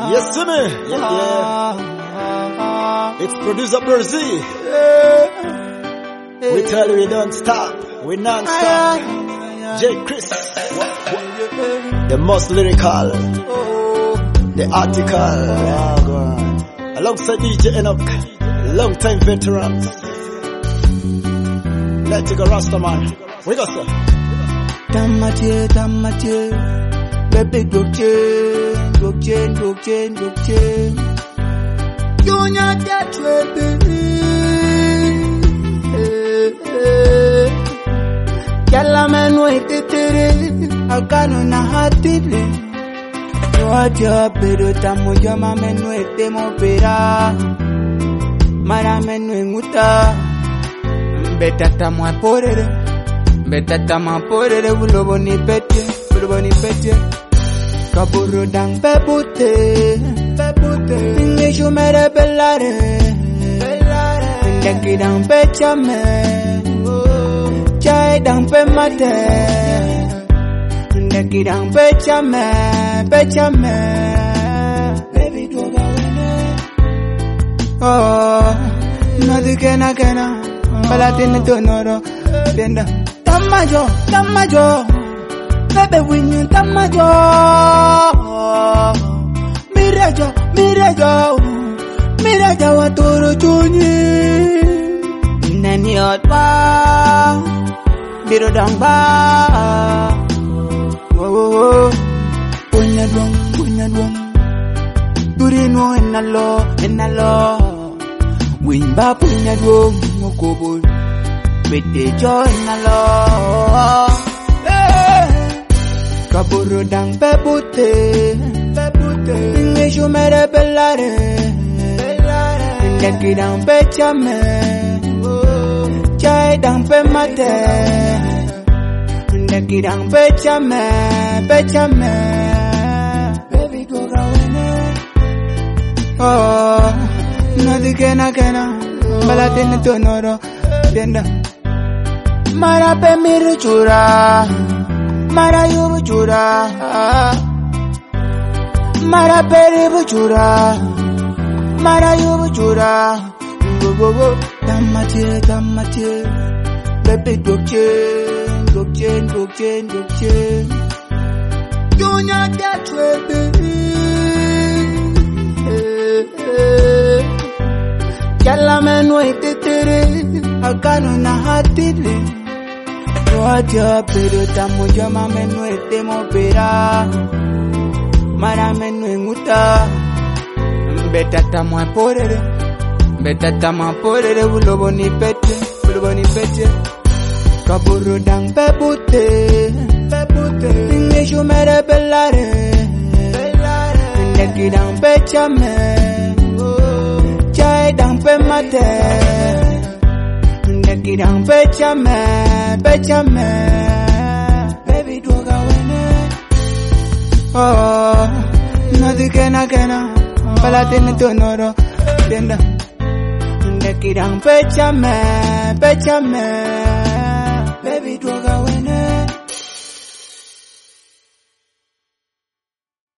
Yes, sir. Yeah. It's producer Brazil. We tell you we don't stop. We non-stop. J. Chris. The most lyrical. The article. Alongside DJ Enoch. Long time veterans. Let's go Rastaman. We go, sir. Damache. Baby, go chain. You not that baby. Yalla man wait akano na hatile. Waja pero tamo jama men wait mo pera. Mara men nguta. Betata mo porere bulo boni pete. Kaburu dang pepute Ningeshu mere bellare Ndaki dang pechame Chai dang pe mate Ndaki dang pechame Baby doga wene Oh Nadi kena Palatini tonoro Denda Tamajo Baby winning tamajo Mirajo watoro chunyi Nani otwa Biro dangba Punya duang Turino enalo Wimba punya duang Mokobo Bete jo enalo Kaburu dang pepute Ningeshu mere bellare Ndaki dang pechame Chai dang pe mate Ndaki dang pechame Baby doga wene Oh Nadi kena Balatini tonoro Denda Mara pe miru chura Mara yubu chura Mara peri buchura Mara yubu chura Damache Baby go chain You not that baby Yalla men wait akano na hatile Waja pero tamo jama menu mo pera Mara menu nguta Betata mo porere bulo boni pete Kaburu dang pepute Ningeshu mere bellare Ndaki dang pechame Chai dang pe mate Ndaki dang pechame Baby doga wene Oh Nadi kena Palatini tonoro Denda Ndaki dang pechame Baby doga wene